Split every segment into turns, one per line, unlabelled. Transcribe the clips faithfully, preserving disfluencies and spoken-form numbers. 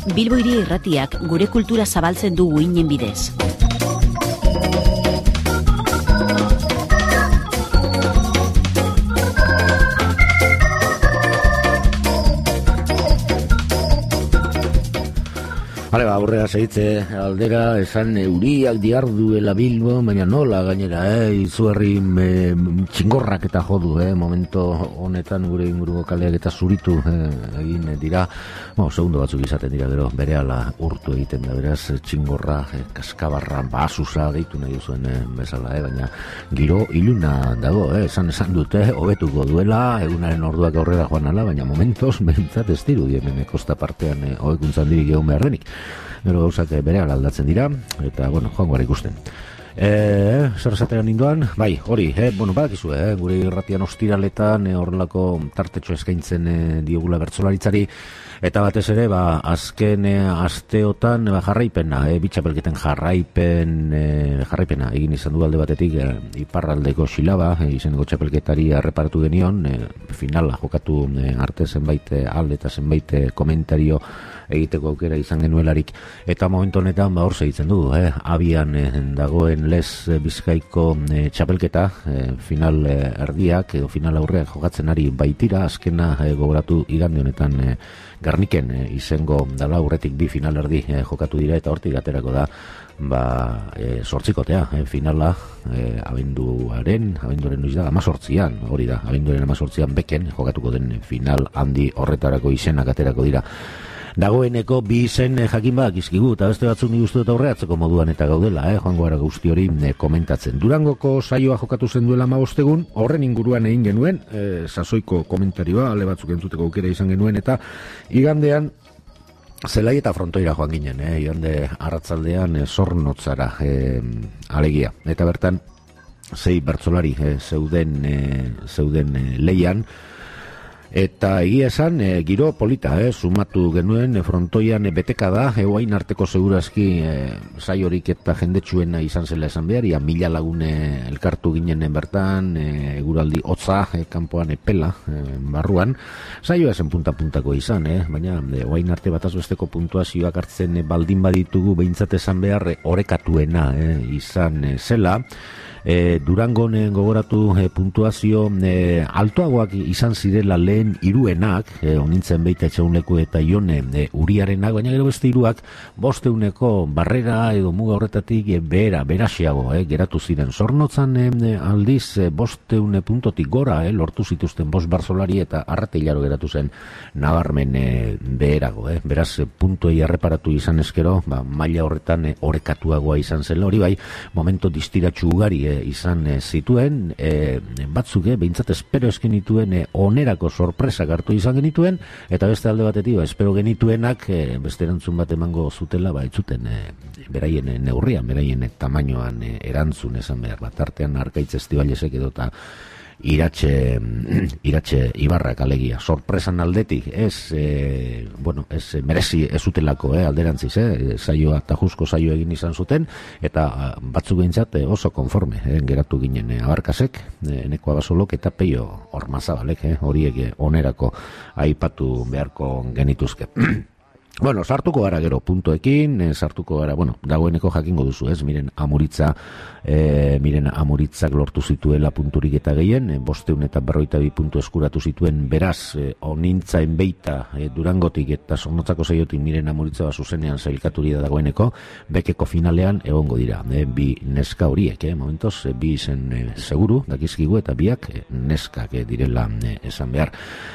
Bilbo Hiri Irratiak gure kultura zabaltzen du uinen bidez.
Hale, ba, aurrera segitze aldera, esan euriak diarduela Bilbo, baina nola gainera, eh, izugarri eh, txingorrak eta jodu, eh, momento honetan gure inguruko kaleak eta zuritu eh, egin dira, bueno, segundo batzuk izaten dira, gero berehala urtu egiten da, beraz, txingorra, eh, kaskabarra, basusa, deitu nahi duzuen eh, bezala, eh, baina giro iluna dago, eh, esan esan dute, hobetuko duela, egunaren orduak aurrera joan ala, baina momentos, behintzat ez diru dien, kosta partean, eh, hobekuntzan dirik egon behar denik. Gero gauzak berehala aldatzen dira, eta, bueno, joango gara ikusten. E, zer esatean ninduan? Bai, hori, eh, bueno, badakizu, eh, gure irratian ostiraletan, eh, horrelako tartetxo eskaintzen eh, diogula bertsolaritzari, eta batez ere, ba, azken eh, asteotan ba, jarraipena, eh, bitxapelketen jarraipen, eh, jarraipena egin izan du alde batetik, eh, iparraldeko xilaba, eh, izeneko txapelketari erreparatu genion, eh, finala jokatu eh, arte zenbait eh, alde eta zenbait eh, komentario egiteko aukera izan genuelarik, eta momentu honetan ba hor segitzen du, eh, abian eh, dagoen Les eh, Bizkaiko eh, txapelketa, eh, final eh, erdiak edo final aurreak jokatzen ari baitira, azkena eh, gogoratu igande honetan eh, Garniken eh, izengo dala aurretik bi final erdi eh, jokatu dira, eta hortik aterako da ba eh, sortzikotea, eh, finala eh, abenduaren, abenduaren noiz da, amazortzian, hori da, abenduaren amazortzian beken jokatuko den final handi horretarako izenak aterako dira. Dagoeneko bi izen eh, jakin badak izkigu, eta beste batzuk nik uste dut aurreatzeko moduan eta gaudela, eh, joango gara guzti hori eh, komentatzen. Durangoko saioa jokatu zen duela hamabostegun, horren inguruan egin genuen, eh, sasoiko komentarioa, ale batzuk entzuteko aukera izan genuen, eta igandean Zelai eta Frontoira joan ginen, eh, igande arratzaldean eh, Zornotzara eh, alegia, eta bertan sei bertsolari eh, zeuden, eh, zeuden eh, leian, eta egia esan, e, giro polita, eh, sumatu genuen, e, Frontoian e, beteka da, eguain arteko segurazki e, saiorik eta jendetsuena izan zela esan behar, ia mila lagune elkartu ginen bertan, e, eguraldi hotza, e, kanpoan epela, e, barruan, saioa zen punta-puntako izan, eh, baina eguain arte bataz besteko puntuazioak hartzen e, baldin baditugu behintzat esan behar, e, orekatuena e, izan e, zela, E, Durangon e, gogoratu e, puntuazio e, altoagoak izan zirela lehen hiruenak, e, onintzen beita etxaunleku eta Ione e, Uriarenak, baina gero beste hiruak bosteuneko barrera edo muga horretatik e, behera, beraxiago e, geratu ziren. Zornotzan e, aldiz e, bosteune puntotik gora e, lortu zituzten bost barzolari eta arrateilaro geratu zen nabarmen e, beherago. E. Beraz, e, puntuei arreparatu izan eskero, ba, maila horretan e, orekatuagoa izan zen hori bai, momento distiratxu ugari izan e, zituen, e, batzuk e, behintzat espero esken dituen e, onerako sorpresak hartu izan genituen, eta beste alde batetik, ba, espero genituenak e, beste erantzun bat emango zutela, ba, etzuten e, beraien e, neurrian, beraien e, tamainoan e, erantzun esan behar, bat artean Arkaitz Estibalesek edo eta Iratxe, Iratxe Ibarrak alegia, sorpresan aldetik, ez, e, bueno, ez merezi ez utelako, eh, alderantziz, eh, saioa eta jusko saio egin izan zuten, eta batzuk behintzat oso konforme, eh, geratu ginen eh, Abarkasek, eh, Neko Abasolok eta Peio Ormazabalek, eh, horiek eh, onerako aipatu beharko genituzke. Bueno, sartuko gara gero puntuekin, e, sartuko gara, bueno, dagoeneko jakingo duzu, ez, miren amuritza, e, miren amuritzak lortu zituela punturik eta gehien, e, bosteun eta berroita bi puntu eskuratu zituen, beraz, e, onintzaen beita e, Durangotik eta Zornotzako saiotik miren amuritza bat zuzenean zailkaturi da dagoeneko, bekeko finalean egongo dira, e, bi neska horiek, eh, momentoz, e, bi izen e, seguru, dakizkigu, eta biak e, neskak e, direla e, esan behar.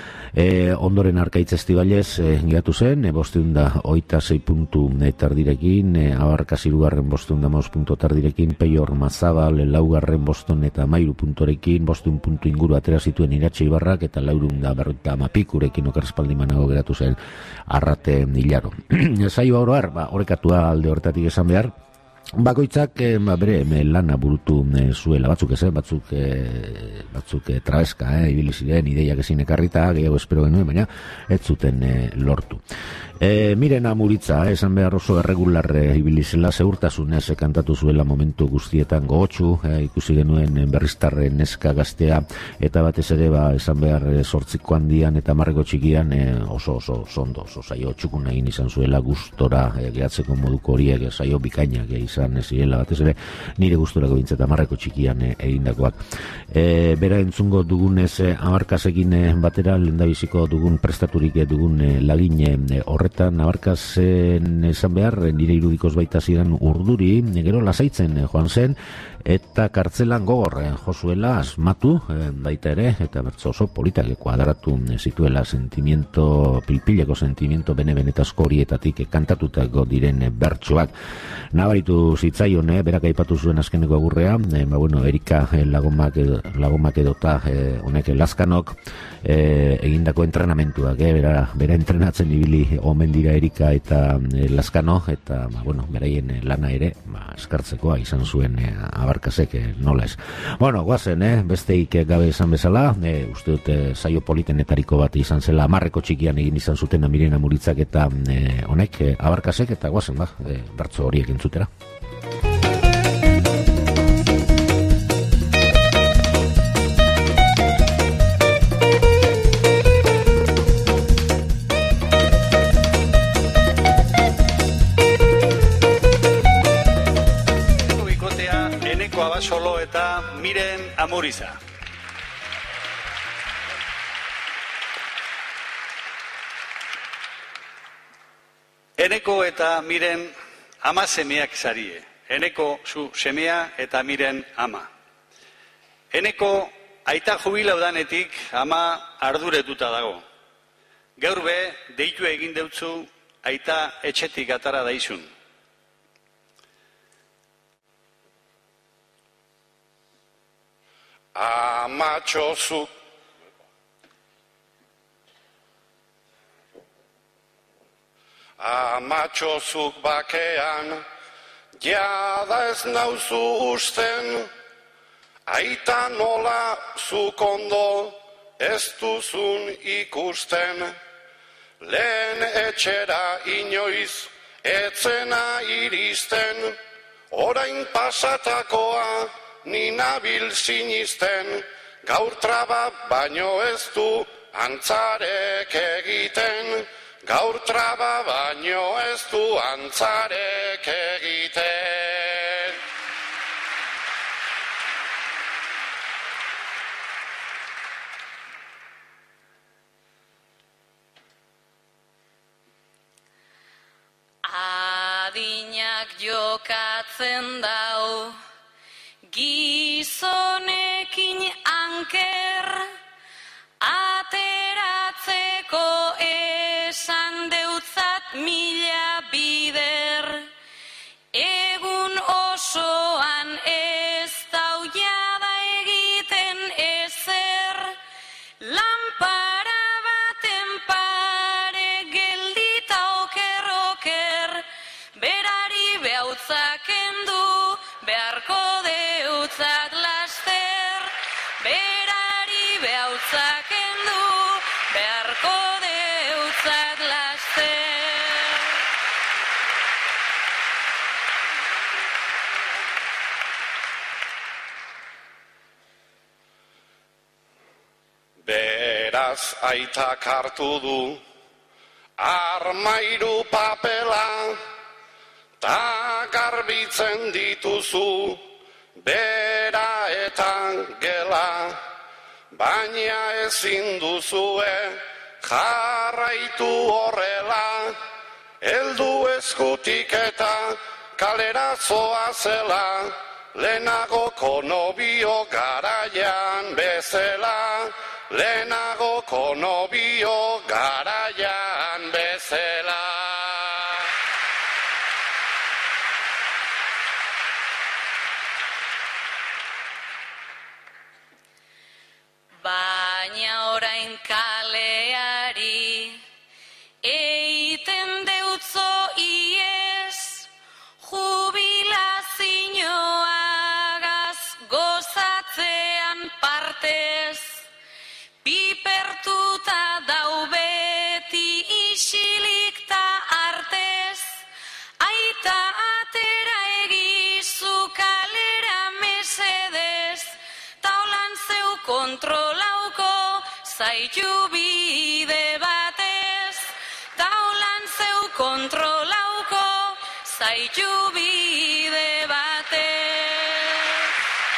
E, ondoren Arkaitz Estibalez e, geratu zen, e, bosteunda oita sei puntu e, tardirekin, e, Abarkas hirugarren bosteunda maus puntu tardirekin, Peio Ormazabal laugarren boston eta mairu puntorekin, bosteun puntu inguru atera zituen Iratxe Ibarrak, eta laurunda berroita amapikurekin okerrespaldimanago geratu zen Arrate Hilaro. Zaio oroar, ba, orekatua alde horretatik esan behar, bakoitzak eh, ba, bere eh, lana burutu eh, zuela, batzuk ez, eh, batzuk eh, batzuk eh, trabeska, eh, ibili ziren ideiak ezin ekarrita, gehiago espero genuen, baina ez zuten eh, lortu. E, Miren Amuritza, esan behar oso erregular ibilizela, zeurtasunez kantatu zuela momentu guztietan gogotsu, e, ikusi genuen berriztarren neska gaztea, eta batez ere, ba, esan behar sortziko handian eta marreko txikian e, oso oso zondo, oso saio txukun egin izan zuela gustora e, gehatzeko moduko horiek, saio bikainak e, izan zirela, batez ere, nire gustorako bintzeta marreko txikian e, egindakoak. E, bera entzungo dugunez, e, abarkasekin e, batera, lehendabiziko dugun prestaturik e, dugun e, lagin e, horretan abarkazen esan behar, nire irudikoz baita zidan urduri, gero lasaitzen joan zen, eta kartzelan gogor jozuela asmatu baita ere, eta bertso oso politak kuadratu zituela sentimiento, pilpileko sentimiento bene-benetazko horietatik kantatutako diren bertsoak. Nabaritu zitzaion, eh, berak aipatu zuen azkeneko agurrea, eh, ba, bueno, Erika eh, lagomak, edo, lagomak edota eh, honek Lazkanok eh, egindako entrenamentuak, eh, bera, bera entrenatzen ibili omen dira Erika eta eh, Lazkano, eta ba, bueno, beraien lana ere ba, eskartzekoa izan zuen eh, abarkazek, eh, nola ez. Bueno, guazen, eh, besteik gabe esan bezala, eh, uste dute saio politenetariko bat izan zela, amarreko txikian egin izan zuten Miren Amuritzak eta eh, honek eh, abarkazek, eta guazen, ba, eh, bertso horiek entzutera.
Solo eta Miren Amuriza. Eneko eta Miren ama semeak zarie. Eneko zu semea eta Miren ama. Eneko aita jubilau danetik ama arduretuta dago. Gaur be, deitu egin deutzu aita etxetik atara daizun.
Amatxozuk Amatxozuk bakean jada ez nauzu usten, aita nola zuk ondo ez duzun ikusten. Lehen etxera inoiz etzena iristen, orain pasatakoa ni nabil sinisten, gaur traba baino ez du antzarek egiten, gaur traba baino ez du antzarek egiten.
Adinak jokatzen dau, gizonekin anker, ateratzeko esan deutzat mila bider, egun osoan ez dau jada egiten ezer, lanpara baten pare geldita oker-oker, berari behautzak endu, beharko deutzat laster, berari behautzak endu, beharko deutzat laster.
Beraz aitak hartu du armairu papela, ta garbitzen dituzu bera eta gela, baina ezin duzue jarraitu horrela, heldu eskutik eta kalera zoazela, lehenagoko nobio garaian bezala, lehenagoko nobio garaian bezala.
Baina orain kaleari eiten deutzo iez, jubilazioagaz gozatzean partez, pipertuta dau beti isilik ta zaitu bide batez, taulan zeu kontrolauko, zaitu bide batez.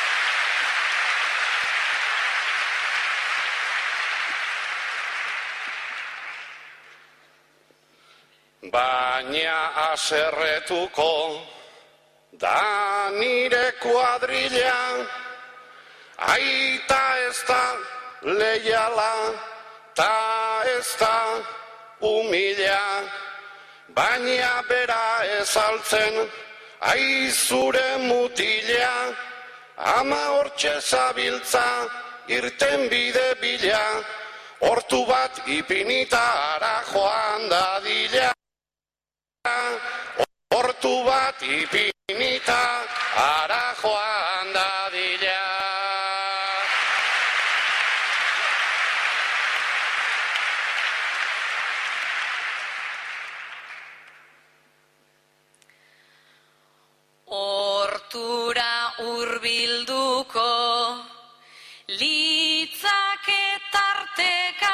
Baina aserretuko da nire kuadrilla, aita ez da leiala, ta ez da humila, baina bera ez altzen, aizure mutila, ama hortxe zabiltza, irten bide bila, hortu bat ipinita ara joan dadila. Hortu bat ipinita ara joan dadila.
Hortura hurbilduko litzake tarteka,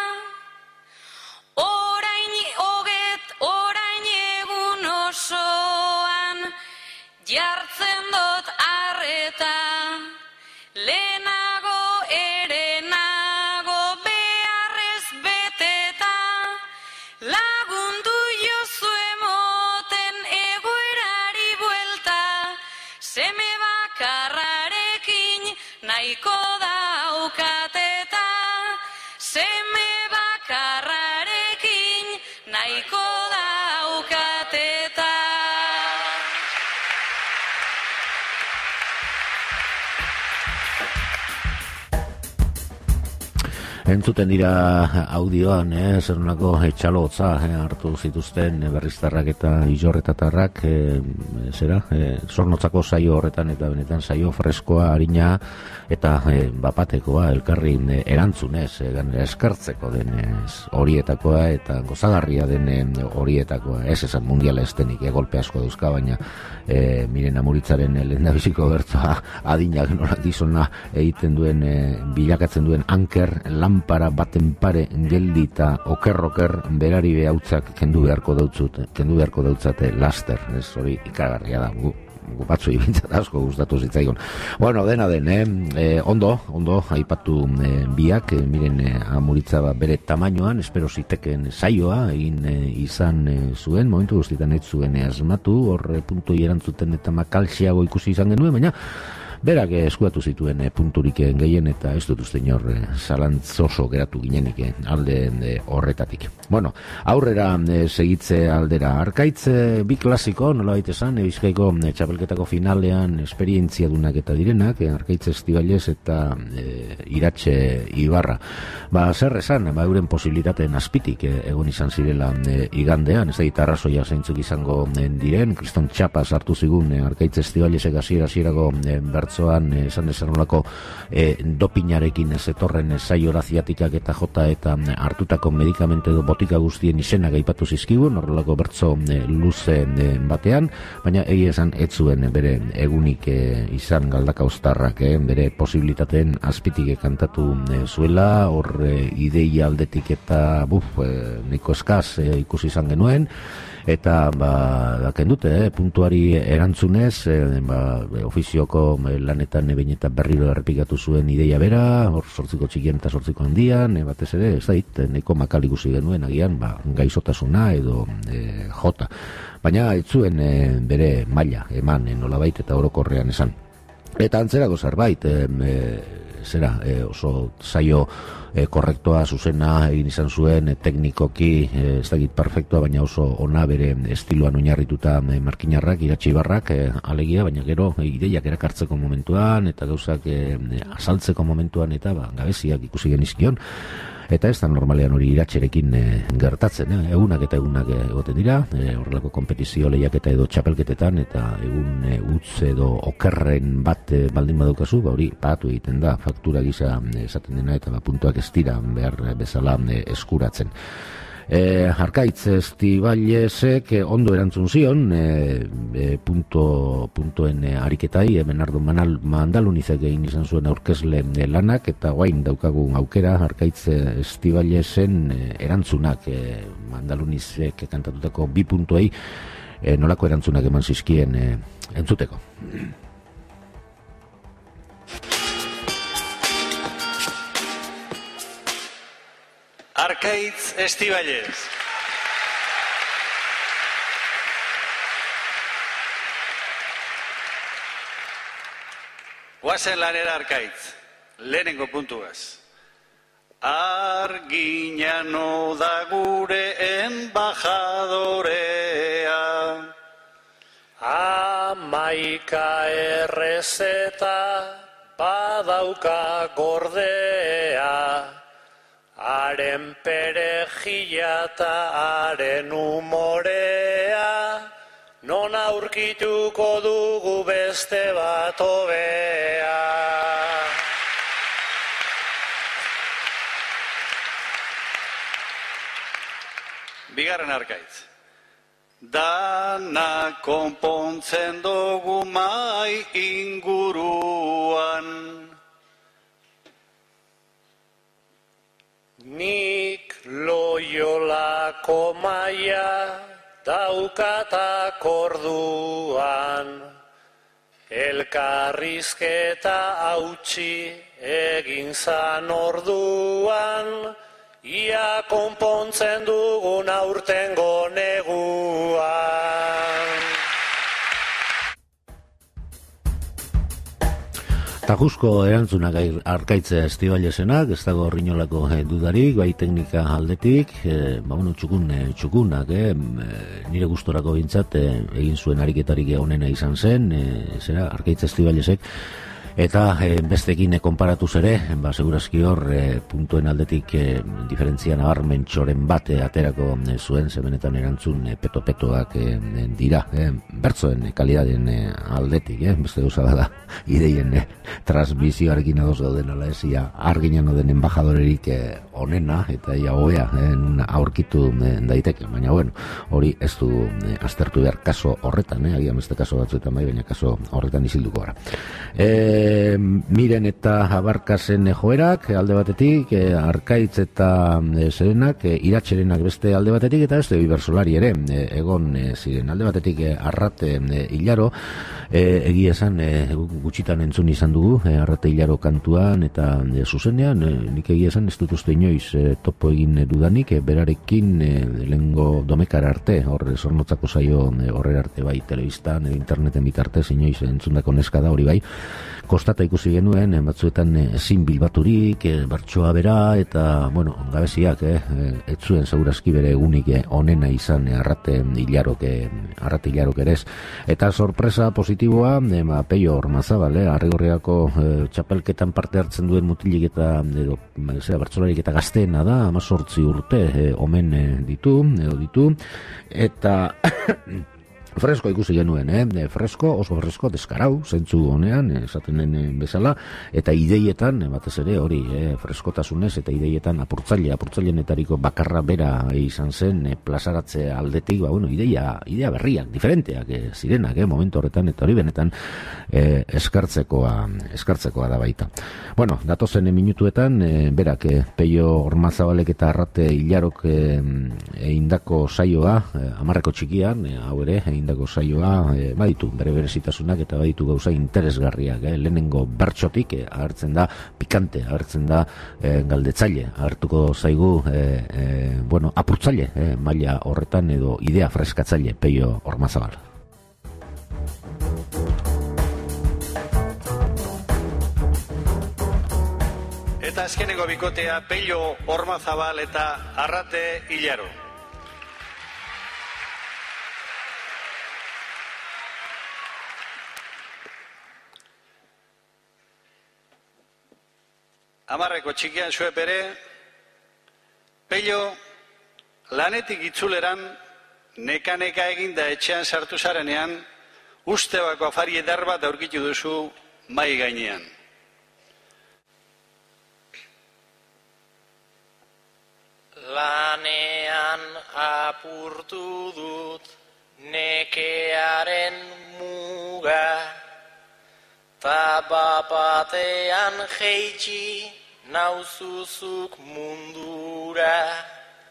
orain hoget, orain egun osoan, jartzen dut arreta, lehenago ere nago beharrez beteta, lagundu jozu emoten egoerari buelta, seme bakarrarekin nahiko daukateta, seme bakarrarekin nahiko daukateta.
Entzuten dira audioan, eh, zer nolako etxalotza eh, hartu zituzten eh, berriztarrak eta ilorretatarrak, eh, zera, eh, zornotzako saio horretan eta benetan saio freskoa, harina eta eh, bapatekoa, elkarri eh, erantzunez, eh, ganera eskartzeko denez horietakoa eta gozagarria den horietakoa, ez esan mundiala estenik, eh, golpe asko dauzka, baina eh, miren amuritzaren eh, lehendabiziko bertzoa adinak nola gizona egiten duen, eh, bilakatzen duen anker, lan para baten pare geldita oker-oker berari behautzak kendu beharko dautzut, kendu beharko dautzate laster, ez hori ikagarria da, gu, gu batzu ibintzat asko gustatu zitzaigun. Bueno, dena den, eh? Eh, ondo, ondo, aipatu eh, biak, eh, miren eh, amuritza ba, bere tamainoan, espero ziteken saioa, egin eh, izan eh, zuen, momentu guztietan ez zuen eh, asmatu, hor eh, puntu erantzuten eta makalxiago ikusi izan genuen, baina berak eskuatu zituen e, punturik gehien eta ez dut uste inor e, zalantzoso geratu ginenik e, alde e, horretatik. Bueno, aurrera e, segitze aldera Arkaitz bi klasiko, nola baita esan, e, Bizkaiko e, txapelketako finalean esperientzia dunak eta direnak, e, Arkaitz Estibalez eta e, Iratxe Ibarra. Ba, zer esan, ba, euren posibilitateen azpitik e, egon izan zirela e, igandean, ez da gitarrazoia zeintzuk izango e, diren, Kriston Txapas hartu zigun e, Arkaitz Estibalezek hasiera-hasierako e, bertzoan e, esan desanolako e, dopinarekin zetorren e, saiora ziatikak eta jota eta e, hartutako medikamente edo botika guztien izenak aipatu zizkigun, horrelako bertzo e, luze e, batean, baina egia esan ez zuen e, bere egunik e, izan Galdakaoztarrak, e, bere posibilitateen azpitik kantatu e, zuela, hor e, ideia aldetik eta buf, e, niko eskaz e, ikusi izan genuen, eta ba, daken dute, eh, puntuari erantzunez, eh, ba, ofizioko lanetan behin eta berriro errepikatu zuen ideia bera, hor sortziko txikien eta sortziko handian, e, batez ere, ez dait, neko makal ikusi genuen, agian, ba, gaizotasuna edo e, jota. Baina, ez zuen e, bere maila, eman, e, nolabait eta orokorrean esan. Eta antzerako zerbait, e, e, zera, e, oso saio e, korrektoa, zuzena egin izan zuen, e, teknikoki e, ez dakit perfektua, baina oso ona bere estiloan oinarrituta e, Markinarrak, Iratxe Ibarrak, e, alegia, baina gero e, ideiak erakartzeko momentuan eta gauzak e, azaltzeko momentuan eta ba, gabeziak ikusi genizkion. Eta ez da normalean hori Iratxerekin e, gertatzen, eh? egunak eta egunak egoten dira, e, horrelako kompetizio lehiaketa edo txapelketetan, eta egun e, utz edo okerren bat e, baldin badukazu, ba hori pagatu egiten da, faktura gisa e, esaten dena, eta ba, puntuak ez dira behar bezala e, eskuratzen. E, Arkaitz Estibalesek ondo erantzun zion e, e, punto, puntoen e, ariketai, e, Bernardo Manal, Mandalunizek egin izan zuen aurkezle e, lanak, eta guain daukagun aukera Arkaitz Estibalesen e, erantzunak e, Mandalunizek kantatutako bi puntuei e, nolako erantzunak eman zizkien e, entzuteko.
Arkaitz Estibales. Guazen lanera Arkaitz, lehenengo puntuaz. Arginano da gure enbajadorea.
Amaika errezeta badauka gordea. Haren perejila eta haren umorea, non aurkituko dugu beste bat hobea.
Bigarren Arkaitz. Dana konpontzen dugu mai inguruan.
Nik Loiolako maia daukatak orduan, elkarrizketa hautsi egin zan orduan, ia konpontzen dugun aurtengo neguan.
Tajuzko erantzunak Arkaitz Estibalesenak, ez dago horrinolako eh, dudarik, bai teknika aldetik, eh, ba, bueno, txukun, eh, txukunak, eh, nire gustorako bintzat, eh, egin zuen ariketarik honena izan zen, eh, zera, Arkaitz Estibalesek, eta eh, bestekin eh, konparatuz ere, ba, segurazki hor, eh, puntuen aldetik eh, diferentzia nabarmen txoren bat eh, aterako eh, zuen, zebenetan erantzun eh, peto-petoak eh, dira, eh, bertzoen eh, kalidaden eh, aldetik, eh, beste gauza da, ideien eh, transmisioarekin adoz gauden ala ez, ia arginan oden embajadorerik eh, onena, eta ia hoea eh, aurkitu eh, daiteke, baina bueno, hori ez du eh, aztertu behar kaso horretan, eh, agian beste kaso batzuetan bai, baina kaso horretan isilduko gara. Eh, E, miren eta abarkazen joerak alde batetik, e, Arkaitz eta e, Serenak, e, iratxerenak beste alde batetik, eta beste bibersolari ere e, egon e, ziren alde batetik e, Arrate e, Hilaro, e, egia esan e, gutxitan entzun izan dugu e, Arrate Hilaro kantuan eta e, zuzenean, e, nik egia esan ez dut uste inoiz e, topo egin dudanik, e, berarekin e, lehengo domekar arte, hor zornotzako zaio e, horrer arte bai, telebistan, e, interneten bitartez inoiz entzundako neska da hori bai, kostata ikusi genuen, batzuetan ezin bilbaturik, e, bertsoa bera, eta, bueno, gabeziak, eh, ez zuen segurazki bere egunik onena izan e, Arrate Hilarok, e, Arrate Hilarok ere ez. Eta sorpresa positiboa, e, ma, Peio Ormazabal, eh, Arrigorriako e, txapelketan parte hartzen duen mutilik eta, edo, zera, bertsolarik eta gazteena da, amazortzi urte e, omen e, ditu, edo ditu, eta... Fresko ikusi genuen, eh? fresko, oso fresko, deskarau, zentzu honean, esaten den bezala, eta ideietan, batez ere hori, eh? freskotasunez, eta ideietan apurtzaile, apurtzailenetariko bakarra bera izan zen, eh? plazaratze aldetik, ba, bueno, ideia, idea berriak, diferenteak, eh? zirenak, eh? momentu horretan, eta hori benetan, eh, eskartzekoa, eskartzekoa da baita. Bueno, datozen minutuetan, eh, berak, eh, Peio Ormazabalek eta Arrate Hilarok eh, eindako saioa, eh, amarreko txikian, eh, hau ere, indako saioa, e, baditu bere berezitasunak eta baditu gauza interesgarriak, eh? lehenengo bertsotik e, agertzen da pikante, agertzen da e, galdetzaile, agertuko zaigu e, e, bueno, apurtzaile e, maila horretan edo idea freskatzaile Peio Ormazabal.
Eta azkeneko bikotea Peio Ormazabal eta Arrate Hilaro. Amarreko txikian zuep ere, Peio lanetik itzuleran, neka-neka eginda etxean sartu zarenean, ustebako afari eder bat aurkitu duzu mai gainean.
lanean apurtu dut nekearen muga, ta bapatean jeitsi nauzuzuk mundura.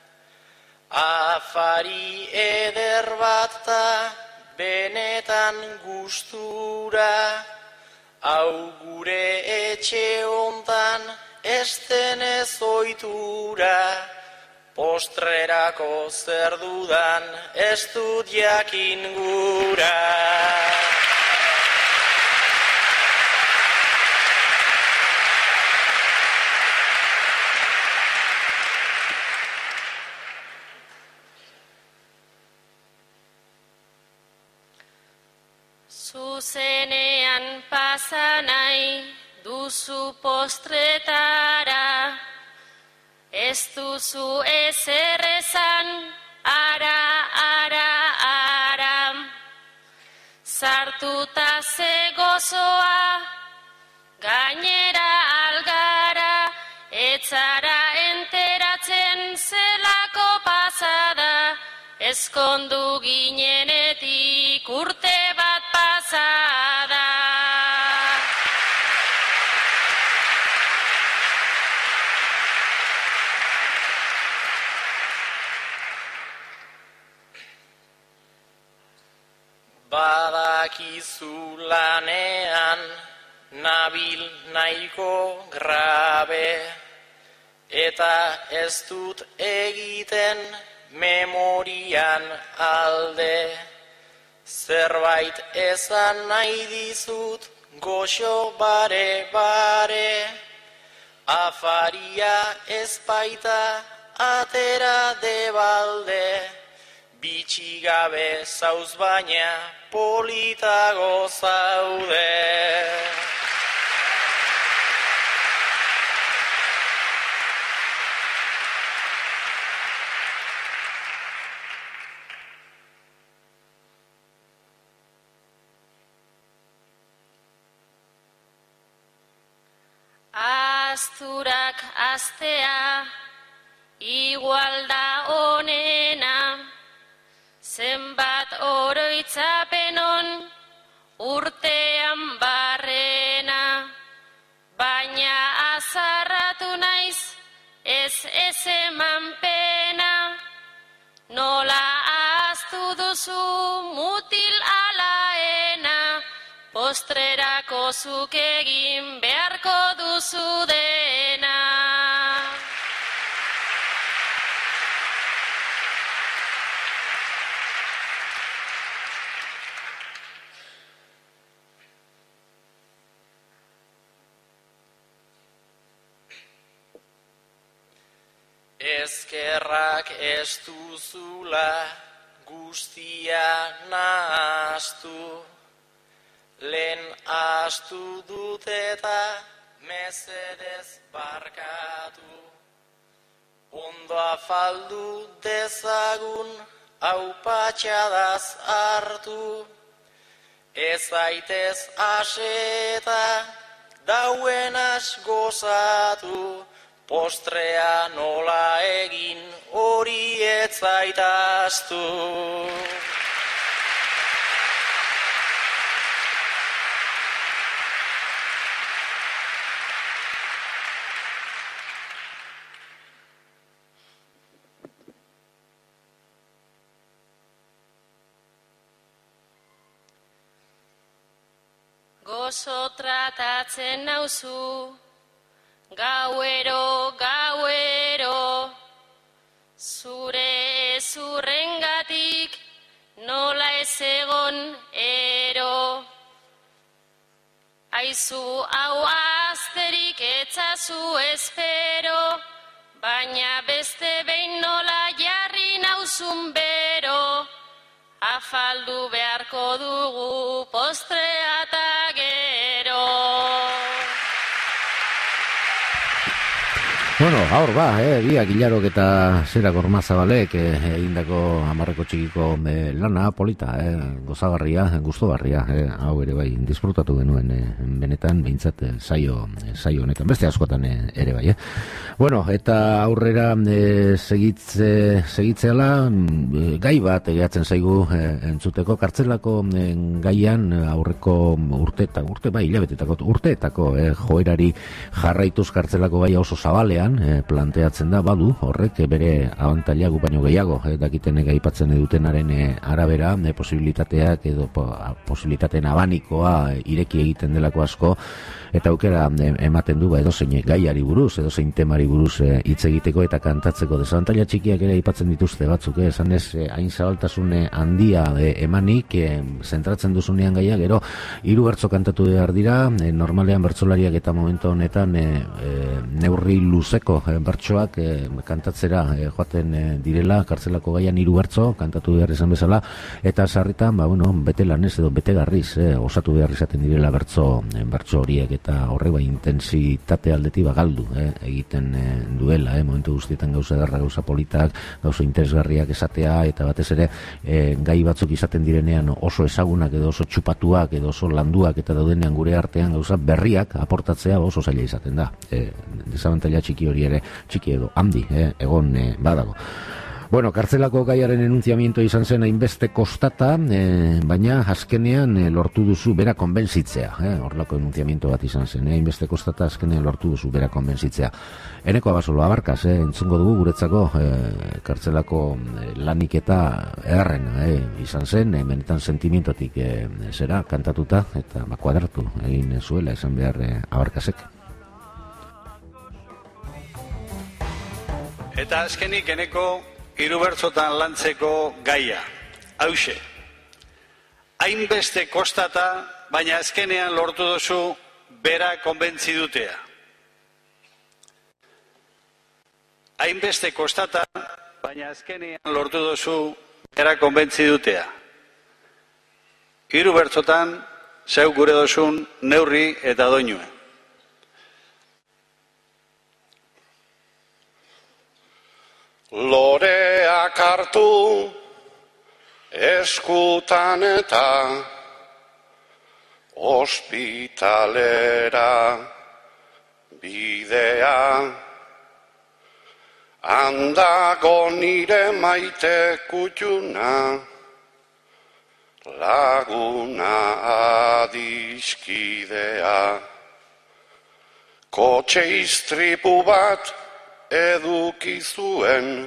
Afari eder bat ta benetan gustura, hau gure etxe hontan estenez ohitura, postrerako zer dudan ez dut jakin gura.
Zuzenean pasa nahi duzu postretara, ez duzu ezer esan, ara, ara, ara. Sartuta ze gozoa, gainera algara, etzara enteratzen zelako pasada, ezkondu ginenetik urte bat pasada.
Badakizu lanean nabil nahiko grabe, eta ez dut egiten memorian alde. Zerbait esan nahi dizut goxo bare bare, afaria ez baita atera debalde, bitxi gabe zauz baina politago zaude.
Asturak astea, igual da onena, zenbat oroitzapenon urtean barrena, baina azarratu naiz ez ez eman pena, nola ahaztu duzu mutil alaena, postrerako zuk egin beharko duzu dena.
Ezkerrak ez duzula guztia nahastu, lehen astu dut eta mesedez barkatu. Ondo afaldu dezagun hau patxadaz hartu, ez aitez aseta dauenaz gozatu, postrea nola egin hori ez zaitaztu.
Gozo tratatzen nauzu, gauero, gauero, zure zurrengatik nola ez egon ero. Aizu hau azterik etzazu espero, baina beste behin nola jarri nauzun bero, afaldu beharko dugu postrea eta gero.
Bueno, gaur ba, eh, biak hilarok eta zera gormazabalek egindako eh, amarreko txikiko eh, lana polita, eh, gozagarria, gustogarria, eh, hau ere bai, disfrutatu genuen eh, benetan, behintzat eh, saio, eh, saio honetan, beste askotan eh, ere bai, eh. Bueno, eta aurrera eh, segitze, segitzeala, eh, gai bat egatzen zaigu eh, entzuteko, kartzelako eh, gaian aurreko urte eta urte, bai, hilabetetako urteetako eh, joerari jarraituz kartzelako gaia oso zabalean, E, planteatzen da, badu, horrek e, bere abantaila gu baino gehiago, e, dakiten aipatzen edutenaren e, arabera, e, posibilitateak edo po, posibilitateen abanikoa e, ireki egiten delako asko, eta aukera e, ematen du ba, edozein gaiari buruz, edozein temari buruz e, hitz egiteko eta kantatzeko. Desabantaila txikiak ere aipatzen dituzte batzuk, eh, esan ez, e, hain zabaltasune handia e, emanik, e, zentratzen duzunean gaia, gero hiru bertso kantatu behar dira, e, normalean bertsolariak eta momentu honetan e, e, neurri luzeko e, bertsoak e, kantatzera e, joaten e, direla, kartzelako gaian hiru bertso kantatu behar izan bezala, eta sarritan, ba, bueno, bete lanez edo bete garriz, e, osatu behar izaten direla bertso, e, bertso horiek, eta horre ba, intensitate aldeti bagaldu e, egiten e, duela, e, momentu guztietan gauza darra, gauza politak, gauza interesgarriak esatea, eta batez ere e, gai batzuk izaten direnean oso ezagunak edo oso txupatuak edo oso landuak eta daudenean gure artean gauza berriak aportatzea oso zaila izaten da. E, desabantaila txiki hori ere, txiki edo handi, eh, egon eh, badago. Bueno, kartzelako gaiaren enuntziamiento izan zen hainbeste kostata, eh, baina azkenean eh, lortu duzu bera konbentzitzea, eh, horrelako enuntziamiento bat izan zen, eh, hainbeste kostata azkenean lortu duzu bera konbentzitzea. Eneko abasolo abarkaz, eh, entzungo dugu guretzako eh, kartzelako eh, lanik eta errena eh, izan zen, eh, benetan sentimientotik eh, zera kantatuta, eta ba, kuadratu egin zuela esan behar eh, abarkazek.
Eta azkenik eneko hiru bertsotan lantzeko gaia. Hauxe, hainbeste kostata, baina azkenean lortu duzu bera konbentzi dutea. Hainbeste kostata, baina azkenean lortu duzu bera konbentzi dutea. Hiru bertsotan, zeu gure duzun neurri eta doinue.
Loreak hartu eskutan eta ospitalera bidea, handago nire maite kutxuna, laguna adiskidea. Kotxe istripu bat eduki zuen,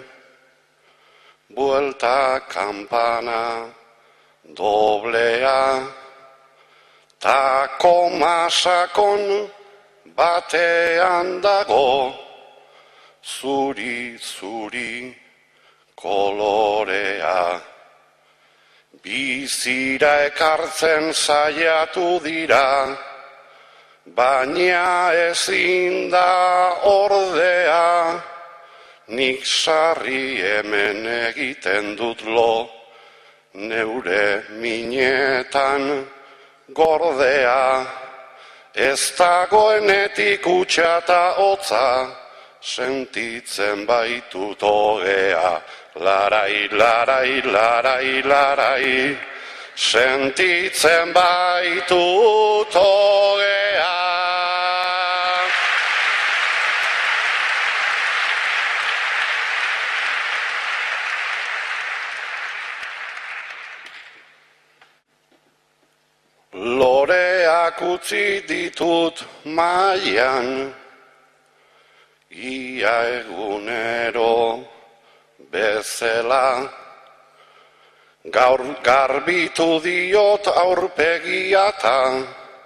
buelta kampana doblea, ta komasakon batean dago, zuri zuri kolorea. Bizira ekartzen saiatu dira, baina ezin da ordea, nik sarri hemen egiten dut lo, neure minetan gordea. Ez dagoenetik utxata hotza, sentitzen baitut ogea. Larai, larai, larai, larai, sentitzen baitut ogea. Loreak utzi ditut mailan, ia egunero bezala. Gaur garbitu diot aurpegiata,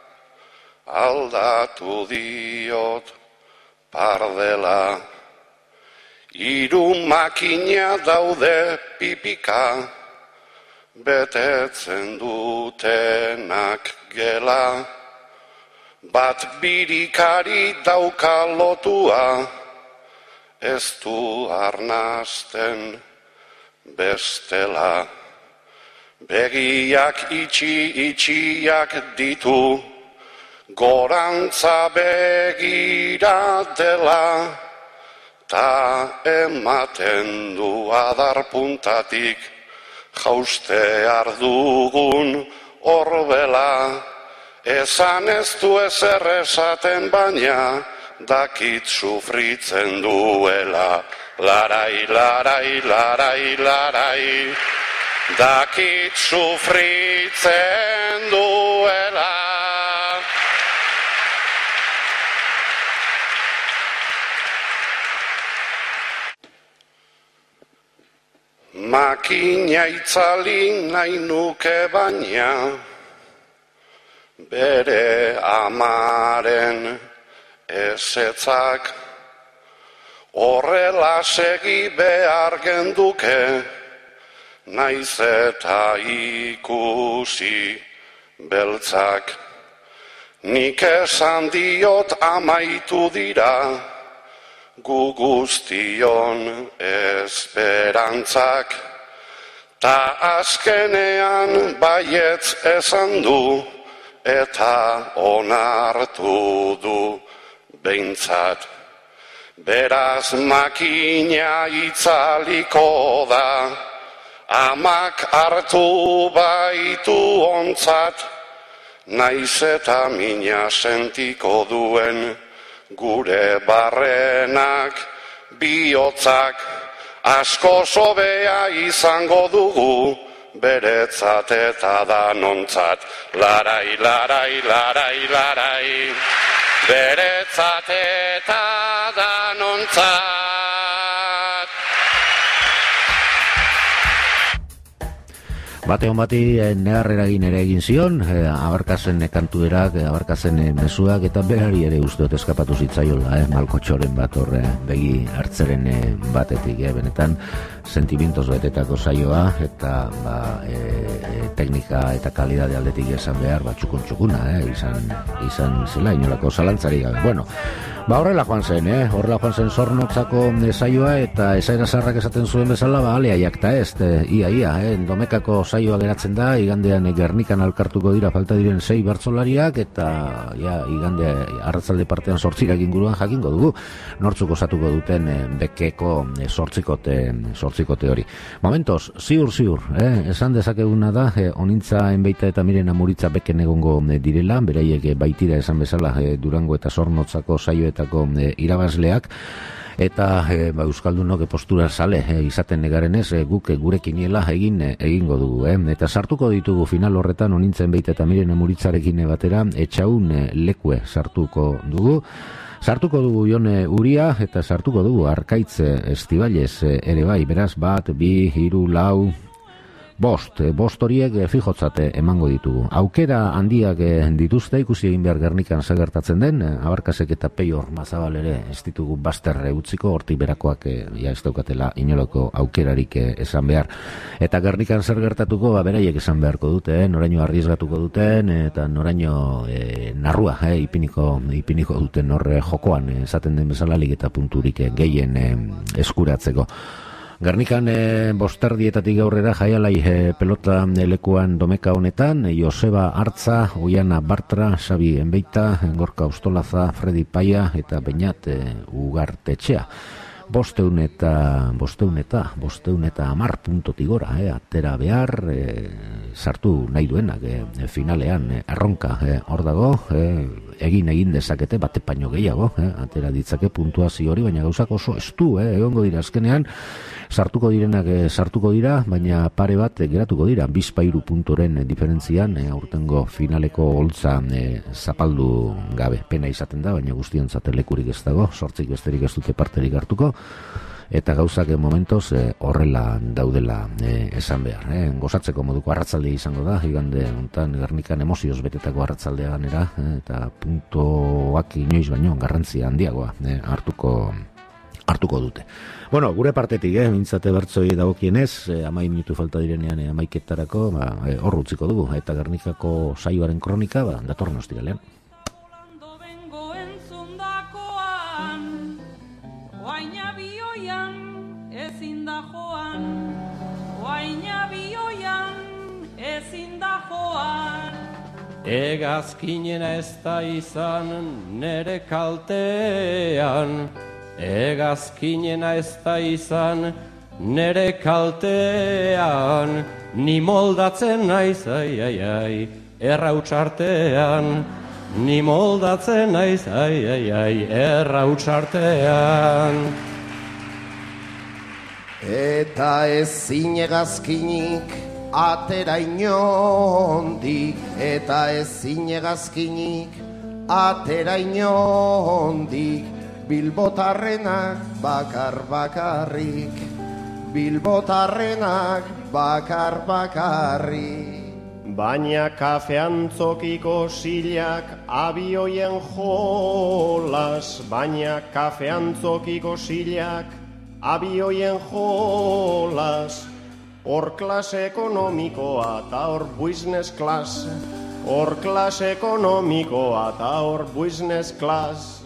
aldatu diot pardela. Hiru makina daude pipika, betetzen dutenak gela. Bat birikari dauka lotua, ez du arnasten bestela. Begiak itxi itxiak ditu, gorantza begira dela, ta ematen du adar puntatik jauste ardugun horbela. Esan ez du ezer esaten baina dakit sufritzen duela. Larai, larai, larai, larai, dakit sufritzen duela. Makina itzali nahi nuke baina bere amaren ezetzak horrela segi behar genduke naiz eta ikusi beltzak. Nik esan diot amaitu dira gu guztion esperantzak, ta azkenean baietz esan du eta onartu du behintzat. Beraz makina itzaliko da, amak hartu baitu ontzat, naiz eta mina sentiko duen gure barrenak bihotzak. Asko sobea izango dugu beretzat eta danontzat. Larai, larai, larai, larai, beretzat eta danontzat.
Bate hon bati negarreragin ere egin zion, e, abarkazen kantuerak, e, abarkazen e, mezuak, eta berari ere usteot eskapatu zitzaiola, eh, malkotxoren bat horre begi hartzeren e, batetik, e, benetan sentimentos betetako saioa, eta ba, e, e, teknika eta kalidade aldetik esan behar, ba, txukun txukuna, eh, izan, izan zela, inolako zalantzari gabe. Bueno, ba, horrela joan zen, eh, horrela joan zen Zornotzako saioa, eta esaera zarrak esaten zuen bezala, ba, alea jakta ez, e, ia, ia, eh, domekako saioa geratzen da, igandean Gernikan alkartuko dira falta diren sei bertsolariak, eta ja, igande arratzalde partean zortzirak inguruan jakingo dugu, nortzuk osatuko duten e, bekeko e, zortzikote, zortzikote hori. Momentos, ziur, ziur, eh? esan dezakeguna da, e, onintza enbeita eta miren amuritza beken egongo e, direla, beraiek e, baitira esan bezala e, Durango eta Zornotzako saioetako e, irabazleak, eta e, ba, Euskaldunok postura sale e, izaten negarenez e, guk e, gure kiniela egin e, egingo dugu. E, eta sartuko ditugu final horretan onintzen beita eta miren amuritzarekin batera etxaun e, lekue sartuko dugu. Sartuko dugu Jone Uria eta sartuko dugu Arkaitze Estibalez e, ere bai, beraz bat, bi, hiru, lau, bost, bost horiek fijotzate emango ditugu. Aukera handiak dituzte, ikusi egin behar Gernikan zagertatzen den, Abarkasek eta Peior Mazabal ere ez ditugu bazterre utziko, hortik berakoak ja ez daukatela inolako aukerarik esan behar. Eta Gernikan zer gertatuko, ba, beraiek esan beharko dute, eh? noraino arriesgatuko duten, eta noraino eh, narrua eh? ipiniko, ipiniko duten horre jokoan, esaten den bezala lig eta punturik eh, gehien eh, eskuratzeko. Gernikan e, bosterdietatik aurrera jaialai e, pelota lekuan domeka honetan, e, Joseba Artza, Oiana Bartra, Xabi Enbeita, Gorka Ustolaza, Fredi Paia eta Beñat e, Ugartetxea. Bosteun eta, bosteun eta, bosteun eta amar puntotik gora, eh, atera behar, e, sartu nahi duenak e, finalean e, arronka hor e, dago, e, egin egin dezakete, bate paino gehiago, eh, atera ditzake puntuazio hori, baina gauzak oso estu, eh, egongo dira azkenean, sartuko direnak eh, sartuko dira, baina pare bat eh, geratuko dira, bizpairu puntoren eh, diferentzian, eh, aurtengo finaleko holtza eh, zapaldu gabe, pena izaten da, baina guztiontzat lekurik ez dago, sortzik besterik ez dute parterik hartuko, eta gauzak momentoz eh, horrela daudela eh, esan behar. Eh. Gozatzeko moduko arratzalde izango da, igande hontan Gernikan emozioz betetako arratzaldea ganera, eh, eta puntoak inoiz baino garrantzia handiagoa eh, hartuko hartuko dute. Bueno, gure partetik, eh, mintzate bertzoi dagokienez, eh, amai minutu falta direnean eh, amaiketarako, ba, eh, hor utziko dugu, eta Gernikako saioaren kronika, ba, datorren ostiralean.
Egazkinena ez da izan nere kaltean, Hegazkinena ez da izan nere kaltean, ni moldatzen naiz, ai, ai, ai, errautsartean. Ni moldatzen naiz, ai, ai, ai, errautsartean.
Eta ezin hegazkinik atera inondik, eta ezin hegazkinik atera inondik, bilbotarrenak bakar bakarrik, bilbotarrenak bakar bakarrik.
Baina kafeantzokiko silak abioien jolas, baina kafeantzokiko silak abioien jolas, hor klase ekonomikoa eta hor business class, hor klase ekonomikoa eta hor business class.